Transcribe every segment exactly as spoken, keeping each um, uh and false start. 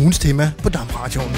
ugens tema på Damradioen.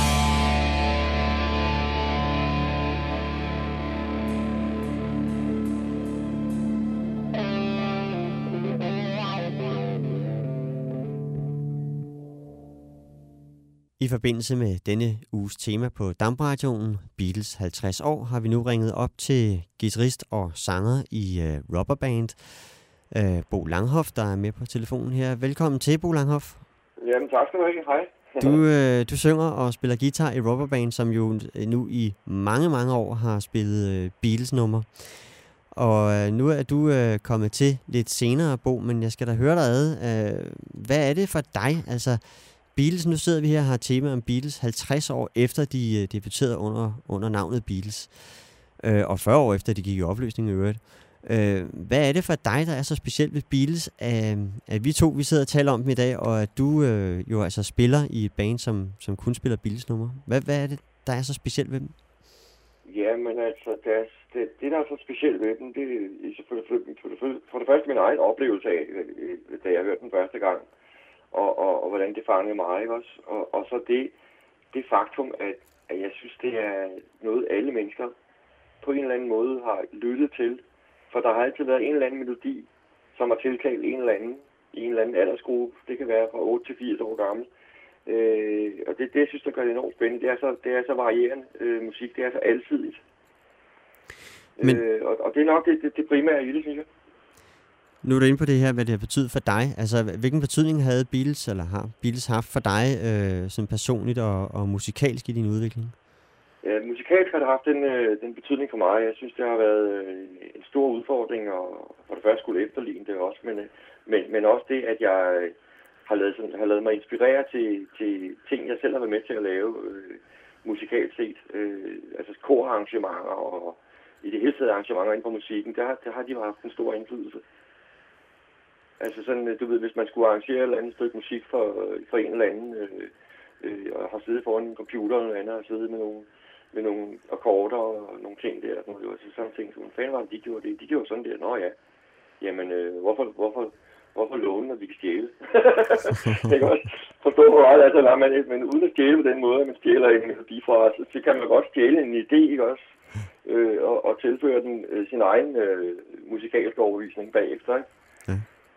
I forbindelse med denne uges tema på Damradioen, Beatles halvtreds år, har vi nu ringet op til guitarist og sanger i uh, Rubberband, uh, Bo Langhoff, der er med på telefonen her. Velkommen til, Bo Langhoff. Jamen, tak skal du have. Hej. Du, uh, du synger og spiller guitar i Rubberband, som jo nu i mange, mange år har spillet uh, Beatles-nummer. Og uh, nu er du uh, kommet til lidt senere, Bo, men jeg skal da høre dig ad. Uh, hvad er det for dig, altså... Beatles, nu sidder vi her og har et tema om Beatles halvtreds år efter de uh, debuterede under, under navnet Beatles, uh, og fyrre år efter de gik i opløsning i øvrigt. Uh, hvad er det for dig, der er så specielt ved Beatles, uh, at vi to vi sidder og taler om dem i dag, og at du uh, jo altså spiller i et band, som, som kun spiller Beatles-numre? Hvad, hvad er det, der er så specielt ved dem? Ja, men altså, det, det, det der er så specielt ved dem, det er selvfølgelig for, for, for, for det første min egen oplevelse af, da jeg hørte den første gang. Og, og, og hvordan det fangede mig, ikke også? Og, og så det, det faktum, at, at jeg synes, det er noget, alle mennesker på en eller anden måde har lyttet til. For der har altid været en eller anden melodi, som har tiltalt en eller anden i en eller anden aldersgruppe. Det kan være fra otte til firs år gammel. Øh, og det, det, jeg synes, der gør det enormt spændende. Det er så, det er så varierende øh, musik. Det er så alsidigt. Men... Øh, og, og det er nok det, det, det primære i det, synes jeg. Nu er du inde på det her, hvad det har betydet for dig. Altså, hvilken betydning havde Beatles, eller har Beatles haft for dig, øh, sådan personligt og, og musikalsk i din udvikling? Ja, musikalsk har det haft den, øh, den betydning for mig. Jeg synes, det har været øh, en stor udfordring, og for det første skulle efterligne det også, men, øh, men, men også det, at jeg øh, har, lavet, sådan, har lavet mig inspirere til, til ting, jeg selv har været med til at lave øh, musikalt set. Øh, altså korarrangementer og i det hele taget arrangementer inden for musikken, der, der har de haft en stor indflydelse. Altså sådan, du ved, hvis man skulle arrangere et eller andet stykke musik for, for en eller anden, øh, øh, og har siddet foran en computer eller noget andet, og siddet med nogle, med nogle akkorder og nogle ting der, og sådan, så sådan ting, så hvordan fanden var det, de gjorde det? De gjorde sådan der, nå ja, jamen, øh, hvorfor, hvorfor, hvorfor låne, når vi kan stjæle? Jeg kan også forstå, hvor meget altså, nej, man, men uden at stjæle på den måde, at man stjæler en melodi fra os, så kan man godt stjæle en idé, ikke også? Øh, og, og tilføre den øh, sin egen øh, musikalske overbevisning bagefter, ikke? Ja.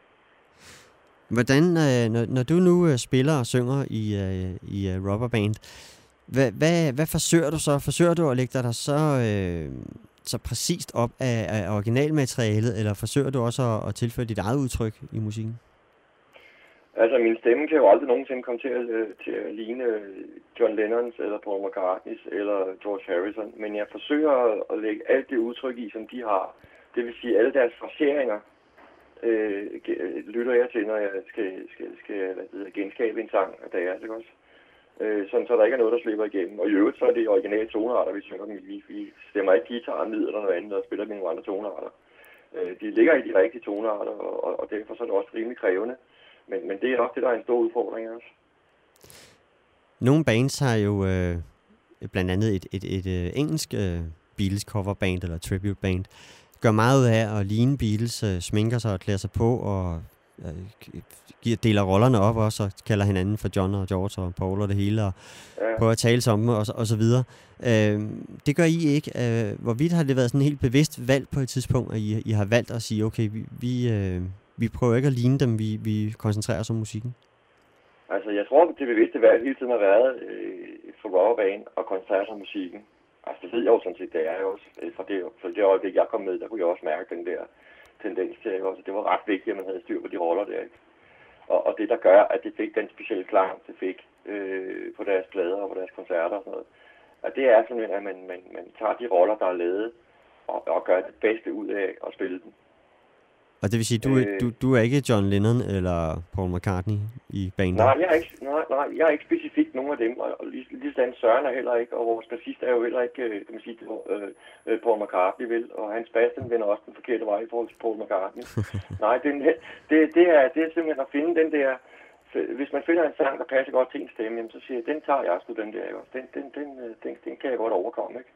Hvordan, når, når du nu spiller og synger i, i Rubberband, hvad, hvad, hvad forsøger du så? Forsøger du at lægge dig så, øh, så præcist op af, af originalmaterialet, eller forsøger du også at, at tilføre dit eget udtryk i musikken? Altså, min stemme kan jo aldrig nogensinde komme til at, til at ligne John Lennons, eller Paul McCartney's, eller George Harrison, men jeg forsøger at lægge alt det udtryk i, som de har. Det vil sige, alle deres fraseringer, Øh, lytter jeg til, når jeg skal, skal, skal hvad det hedder, genskabe en sang af deres, ikke også? Øh, sådan, så der ikke er noget, der slipper igennem. Og i øvrigt, så er det originale tonearter, vi synger dem. Vi, vi stemmer ikke guitar ned eller noget andet, og spiller med nogle andre tonearter. Øh, de ligger i de rigtige tonearter, og, og, og derfor så er det også rimelig krævende. Men, men det er nok det, der er en stor udfordring også. Nogle bands har jo øh, blandt andet et, et, et, et engelsk øh, Beatles coverband eller tribute band, gør meget ud af at ligne Beatles, øh, sminker sig og klæder sig på og øh, deler rollerne op også og kalder hinanden for John og George og Paul og det hele og ja. Prøver at tale om dem og, og så videre. Øh, det gør I ikke. Øh, hvorvidt har det været sådan et helt bevidst valg på et tidspunkt, at I, I har valgt at sige, okay, vi, vi, øh, vi prøver ikke at ligne dem, vi, vi koncentrerer os om musikken? Altså, jeg tror, at det bevidste valg hele tiden har været øh, for Rubberband at koncentrere sig om musikken. Altså, det ved jeg jo sådan set, det er jo også. For det, for det øjeblik, jeg kom med, der kunne jeg også mærke den der tendens til, ikke? Altså, det var ret vigtigt, at man havde styr på de roller der, ikke? Og, og det, der gør, at det fik den specielle klang, det fik øh, på deres plader og på deres koncerter og sådan noget, at det er simpelthen, at man, man, man tager de roller, der er lavet, og, og gør det bedste ud af at spille dem. Og det vil sige, du, øh, du, du er ikke John Lennon eller Paul McCartney i bandet? Nej, jeg er ikke, nej, nej, jeg er ikke specifikt nogen af dem, og lige, lige sådan Søren er heller ikke, og vores bassist er jo heller ikke, kan man sige, øh, Paul McCartney vil, og hans bass, den vender også den forkerte vej i forhold til Paul McCartney. Nej, det, det, det, er, det er simpelthen at finde den der, hvis man finder en sang, der passer godt til en stemme, jamen, så siger jeg, den tager jeg sgu den der, ikke? Den, den, den, den, den kan jeg godt overkomme, ikke?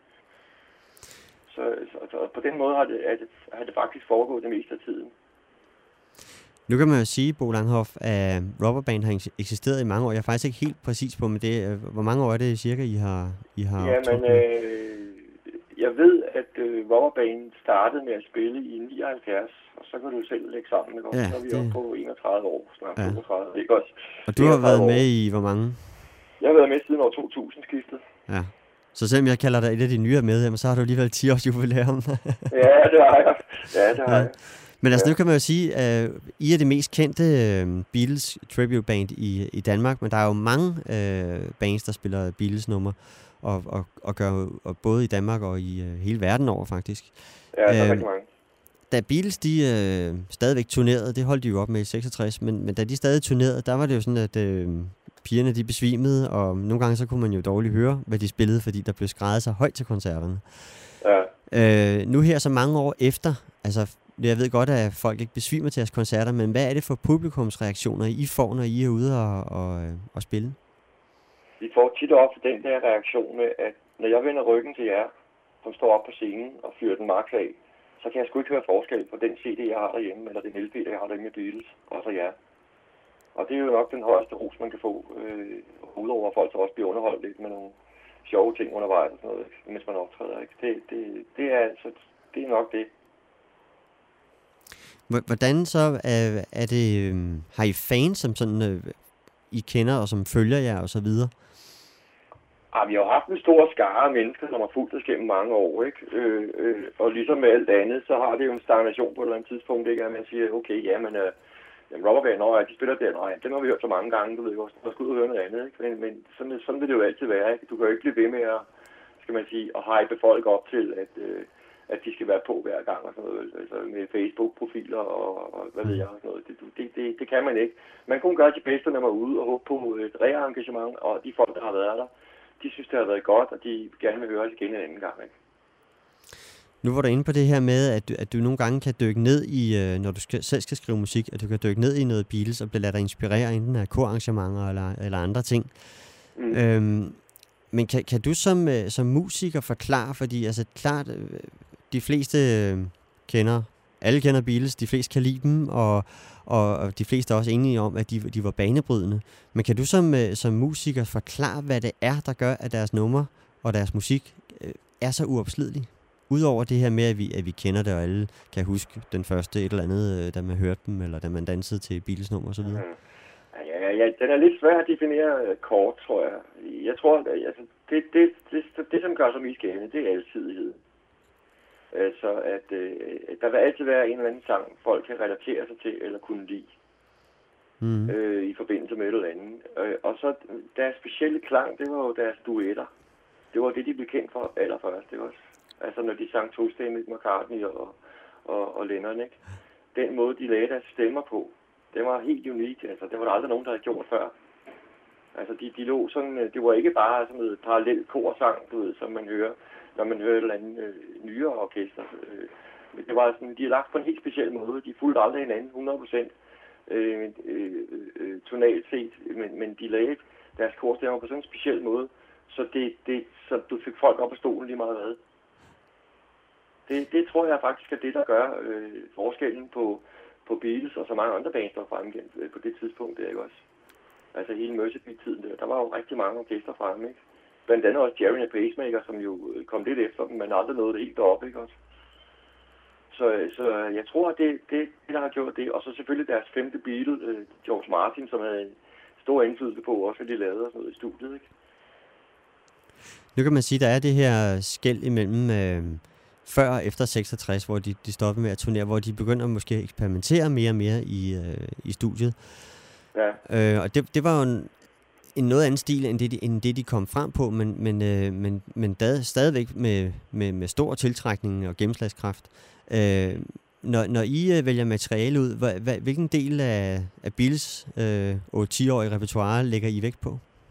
Så, så, så på den måde har det, har det, har det faktisk foregået det meste af tiden. Nu kan man jo sige, Bo Langhoff, at Rubberband har eksisteret i mange år. Jeg er faktisk ikke helt præcis på, men det, hvor mange år er det cirka, I har, I har Ja, optrådt men med? øh, jeg ved, at øh, Rubberband startede med at spille i nioghalvfjerds, og så kan du selv lægge sammen, ikke også? Ja, Så er vi det... oppe på enogtredive år, snart Ja. toogtredive, ikke også? Og du har været år. med i hvor mange? Jeg har været med siden år to tusind skiftet. Ja. Så selvom jeg kalder dig et af de nye medlemmer, så har du alligevel ti års jubilæum. Ja, det har jeg. Ja, det har ja. jeg. Men altså, ja. nu kan man jo sige, at I er det mest kendte uh, Beatles tribute band i, i Danmark, men der er jo mange uh, bands, der spiller Beatles nummer, og, og, og gør og både i Danmark og i uh, hele verden over, faktisk. Ja, der er uh, rigtig mange. Da Beatles, de uh, stadigvæk turnerede, det holdt de jo op med i seksogtres, men, men da de stadig turnerede, der var det jo sådan, at uh, pigerne, de besvimede, og nogle gange så kunne man jo dårligt høre, hvad de spillede, fordi der blev skreget så højt til koncerterne. Ja. Uh, nu her så mange år efter, altså jeg ved godt, at folk ikke besvimer til jeres koncerter, men hvad er det for publikumsreaktioner, I får, når I er ude og, og, og spille? Vi får tit ofte den der reaktion med, at når jeg vender ryggen til jer, som står op på scenen og fyrer den max af, så kan jeg sgu ikke høre forskel på den C D, jeg har derhjemme, eller den L P, jeg har derhjemme med Beatles, og så jer. Og det er jo nok den højeste ros, man kan få, øh, udover at folk så også bliver underholdt lidt med nogle sjove ting undervejs, og sådan noget, mens man optræder. Ikke? Det, det, det, er, altså, det er nok det. Hvordan så er, er det, øh, har I fans, som sådan, øh, I kender og som følger jer og så videre? Ah, vi har haft en stor skare af mennesker, som har fulgt os gennem mange år, ikke? Øh, øh, og ligesom med alt andet, så har det jo en stagnation på et eller andet tidspunkt, ikke? At man siger, okay, ja, men øh, Rubberband, nej, de spiller der, nej, dem har vi hørt så mange gange, du ved også, der skal ud og høre noget andet, ikke? Men, men sådan, sådan vil det jo altid være, ikke? Du kan jo ikke blive ved med at, skal man sige, at hype folk op til, at, øh, at de skal være på hver gang og sådan noget, altså med Facebook-profiler og, og hvad ved jeg og sådan noget. Det, det, det, det kan man ikke. Man kunne gøre det bedste, når man er ude og håbe på et re-engagement, og de folk, der har været der, de synes, det har været godt, og de gerne vil høre os igen en anden gang, ikke? Nu var du inde på det her med, at du, at du nogle gange kan dykke ned i, når du skal, selv skal skrive musik, at du kan dykke ned i noget Beatles og blive ladet dig inspirere enten af korarrangementer eller, eller andre ting. Mm. Øhm, men kan, kan du som, som musiker forklare, fordi altså klart, de fleste kender, alle kender Beatles, de fleste kan lide dem, og, og, og de fleste er også enige om, at de, de var banebrydende. Men kan du som, som musiker forklare, hvad det er, der gør, at deres nummer og deres musik er så uopslidelig? Udover det her med, at vi, at vi kender det, og alle kan huske den første et eller andet, da man hørte dem, eller da man dansede til Beatles nummer osv. Mm. Ja, ja, den er lidt svær at definere kort, tror jeg. Jeg tror, at altså, det, det, det, det, det, som gør sig mest gældende, det er alsidighed. Altså, at øh, der vil altid være en eller anden sang, folk kan relatere sig til, eller kunne lide, mm. øh, i forbindelse med et eller andet. Øh, og så deres specielle klang, det var jo deres duetter. Det var det, de blev kendt for allerførst, det også. Altså, når de sang tostemmigt McCartney og, og, og Lennon, ikke? Den måde, de lagde deres stemmer på, det var helt unik. Altså, det var der aldrig nogen, der havde gjort før. Altså, de, de lå sådan, det var ikke bare sådan noget parallelt korsang, du ved, som man hører, når man hører et eller andet øh, nyere orkester. Øh, men det var sådan, de er lagt på en helt speciel måde. De fulgte aldrig hinanden hundrede procent øh, øh, øh, tonalt set, men, men de lagde deres korstemmer på sådan en speciel måde, så, det, det, så du fik folk op af stolen lige meget hvad. Det, det tror jeg faktisk er det, der gør øh, forskellen på, på Beatles og så mange andre bands, der var fremme igen øh, på det tidspunkt, der, ikke også? Altså hele Mercybeat-tiden der, der var jo rigtig mange orkester fremme, ikke? Blandt andet også Jerry and the Pacemaker, som jo kom lidt efter dem, men aldrig nåede det helt deroppe, ikke også? Så, så jeg tror, at det er det, det, der har gjort det. Og så selvfølgelig deres femte Beatle, øh, George Martin, som havde stor indflydelse på også, hvad de lavede og sådan noget i studiet, ikke? Nu kan man sige, at der er det her skel imellem øh, før og efter seksogtres, hvor de, de stoppede med at turnere, hvor de begynder måske at eksperimentere mere og mere i, øh, i studiet. Ja. Øh, og det, det var jo en, en noget anden stil, end det, de, end det, de kom frem på, men, men, øh, men, men dad, stadigvæk med, med, med stor tiltrækning og gennemslagskraft. Øh, når, når I øh, vælger materiale ud, hva, hva, hvilken del af, af Beatles øh, otte-ti-årige repertoire lægger I vægt på?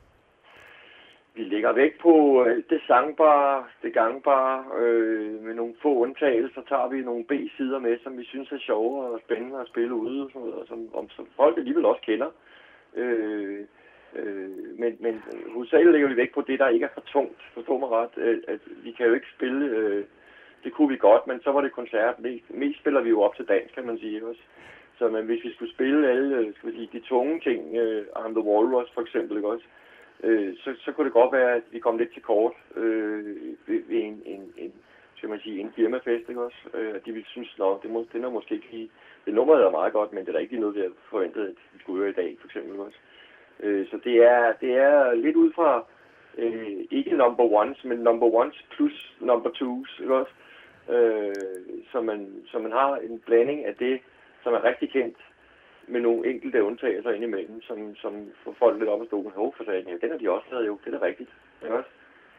Vi lægger vægt på alt det sangbare, det gangbare. Øh, med nogle få undtagelser tager vi nogle B-sider med, som vi synes er sjove og spændende at spille ude, og sådan noget, som, om, som folk alligevel også kender. Øh, øh, men, men hovedsageligt lægger vi vægt på det, der ikke er for tungt. Forstår mig ret, at, at vi kan jo ikke spille... Øh, det kunne vi godt, men så var det koncert. Mest, mest spiller vi jo op til dans, kan man sige også. Så men hvis vi skulle spille alle, skal vi sige, de tunge ting, uh, I'm the Walrus for eksempel, ikke også? Uh, så, så kunne det godt være, at vi kom lidt til kort uh, ved, ved en, en, en, skal man sige, en firmafest, ikke også? Uh, de ville synes, at det, må, det er måske ikke lige... Det nummeret er meget godt, men det er da ikke noget, vi har forventet, at vi skulle høre i dag, for eksempel, ikke også? Uh, så det er, det er lidt ud fra, uh, ikke number ones, men number ones plus number twos, ikke også? Uh, så, man, så man har en blanding af det, som er rigtig kendt, med nogle enkelte undtagelser indimellem, som, som får folk lidt op at stå. Hov, for sagen, ja, den har de også lavet jo, det er da rigtigt. Ja, også.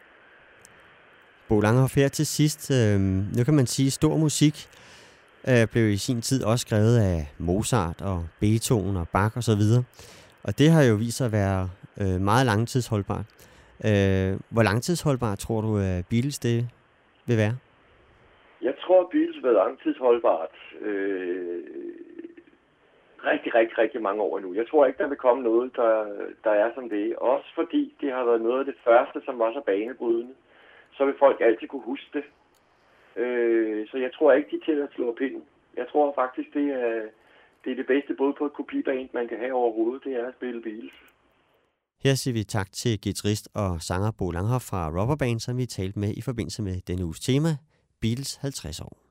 Bo Langhoff, her til sidst, øh, nu kan man sige, stor musik øh, blev i sin tid også skrevet af Mozart og Beethoven og Bach og så videre. Og det har jo vist sig at være øh, meget langtidsholdbart. Øh, hvor langtidsholdbart tror du, at Beatles det vil være? Jeg tror, at Beatles vil være langtidsholdbart øh, rigtig, rigtig, rigtig mange år nu. Jeg tror ikke, der vil komme noget, der, der er som det. Også fordi det har været noget af det første, som var så banebrydende. Så vil folk altid kunne huske det. Øh, så jeg tror ikke, de er til at slå pinden. Jeg tror faktisk, det er, det er det bedste både på et kopiband, man kan have overhovedet, det er at spille Beatles. Her siger vi tak til guitarist og sanger Bo Langhoff fra Rubberband, som vi talte med i forbindelse med denne uges tema, Beatles halvtreds år.